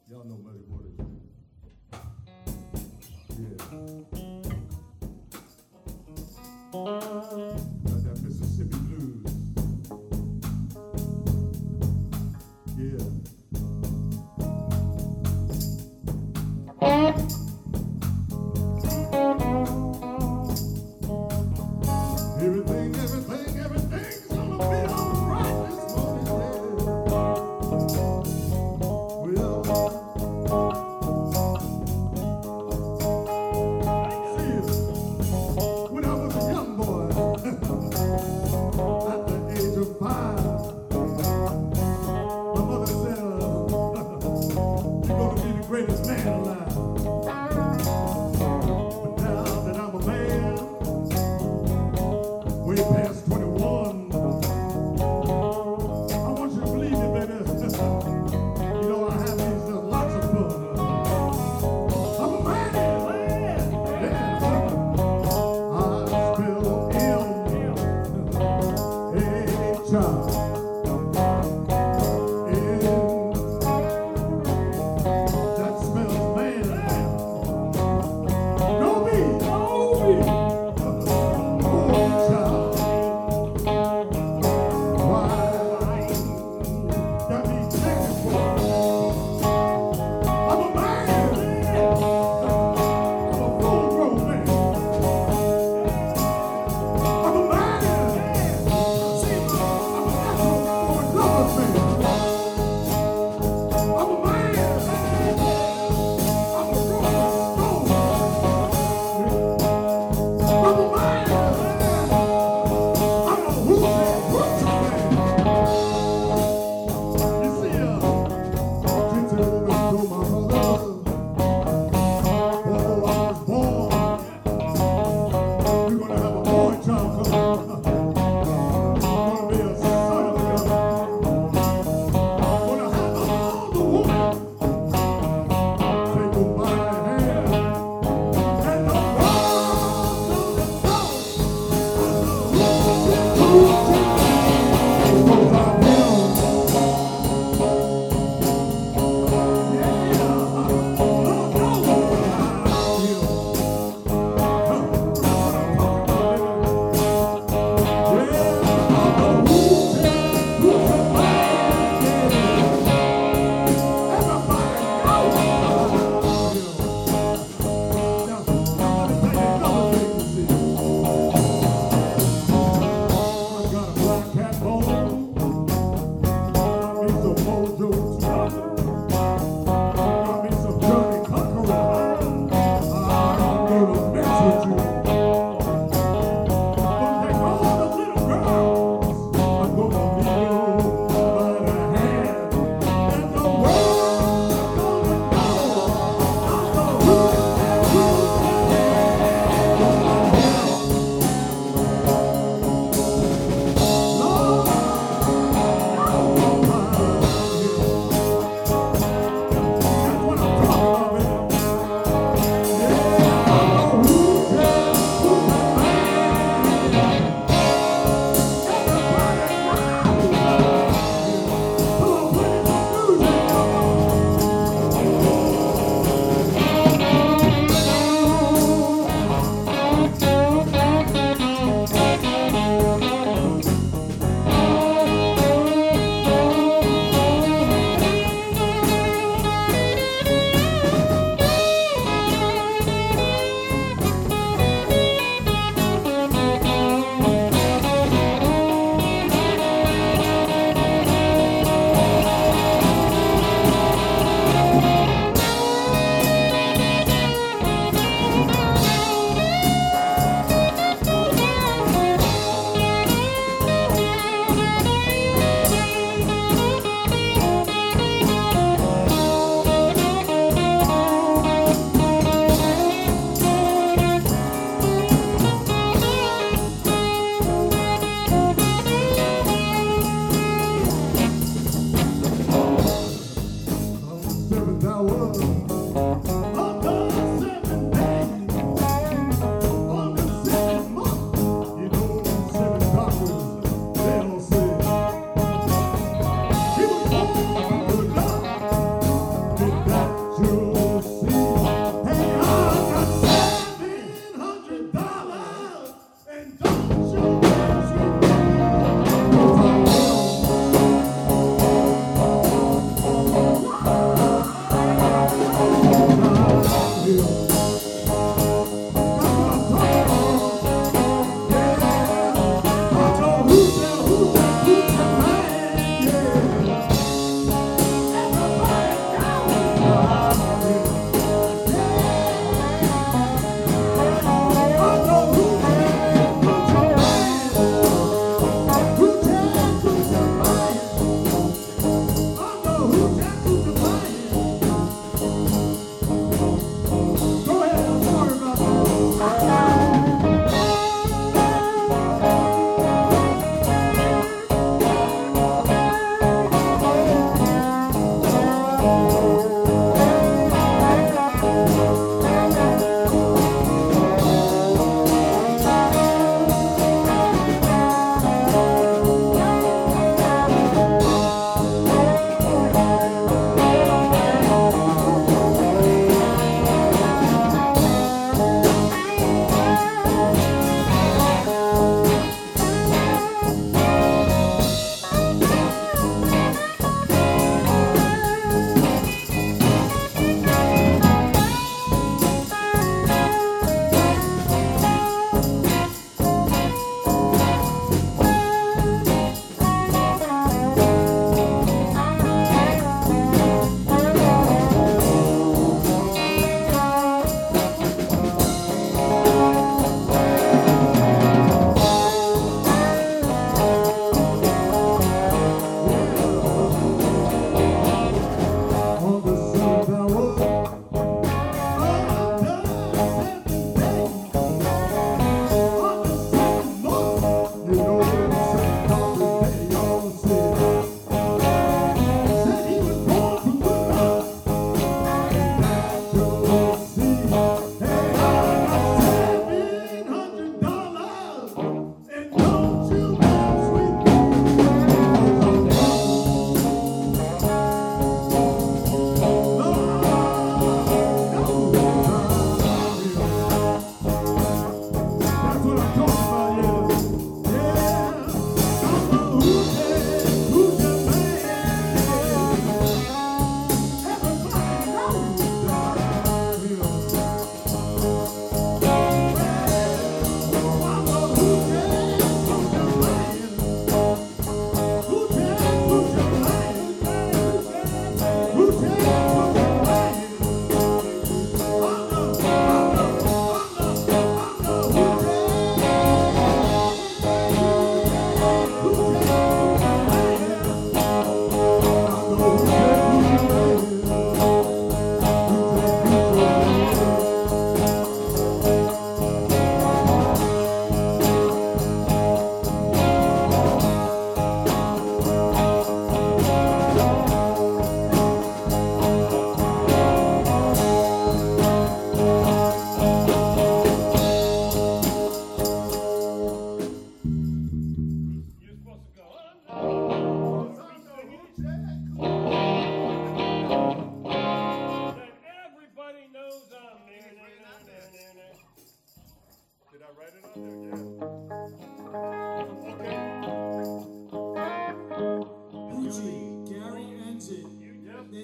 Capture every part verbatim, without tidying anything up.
Y'all know Muddy Waters. Yeah. Got that Mississippi blues. Yeah. Everything, everything, everything's gonna be alright this morning. Yeah. Well, see, when I was a young boy, at the age of five, my mother said,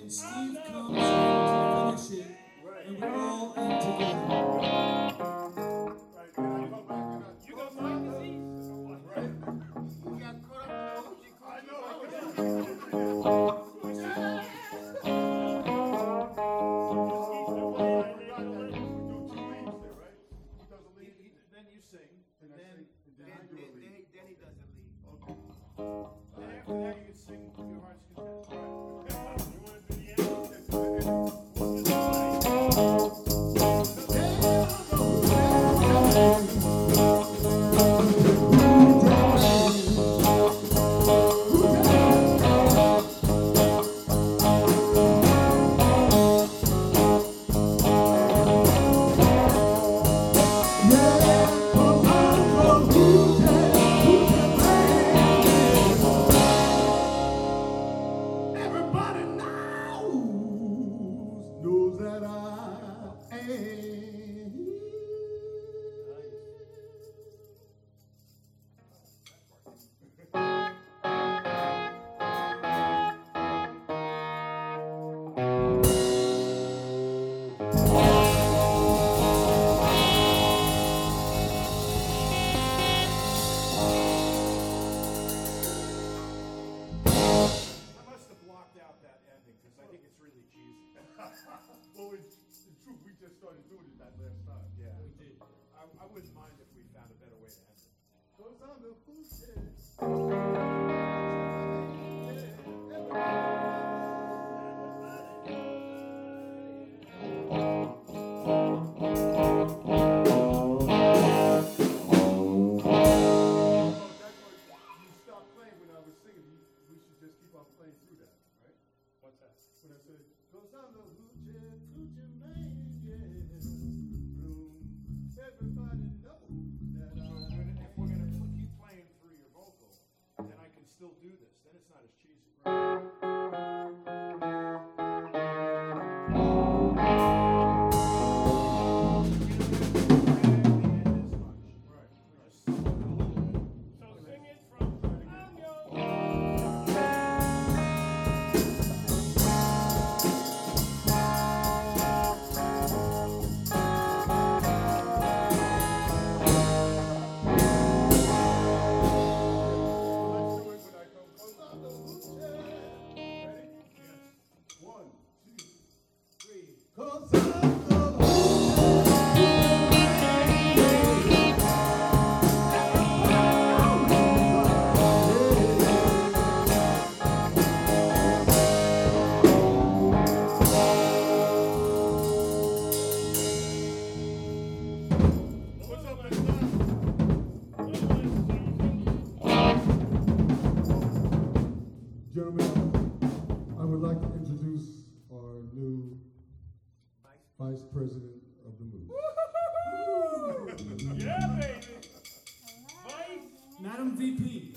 then Steve comes in to finish it, and we all end together. Right, then I come back and I. You got Mike disease or what? Right. You got caught up in the Hoochie I Coochie know. I Coochie. Then you sing, And I then, sing, and then I Then, do a then, lead. then, then he does a lead. Okay. then after that you can sing your heart's content. You want to do the ending? What's the Everybody knows, knows that I am. I must have blocked out that ending because I think it's really cheesy. Well, in, in truth, we just started doing it that last time. Yeah, we did. I, I wouldn't mind if we found a better way to end it. Goes on the Hoochie. Oh, that's what you stopped playing when I was singing. You, we should just keep on playing through that, right? What's that? When I said, goes on the Hoochie, Coochie man, yeah. Boom. Everybody knows that So I. when, if we're gonna pl- keep playing through your vocal, then I can still do this. Then it's not as cheesy. Right. So sing it from I'm yours. Let's do it when I go, goes on the Hoochie. Ready? Yes. One, two, three. Goes on the What's up, next time? Gentlemen, I would like to introduce our new Vice President of the movie. Yeah, baby. Vice. Madam V P,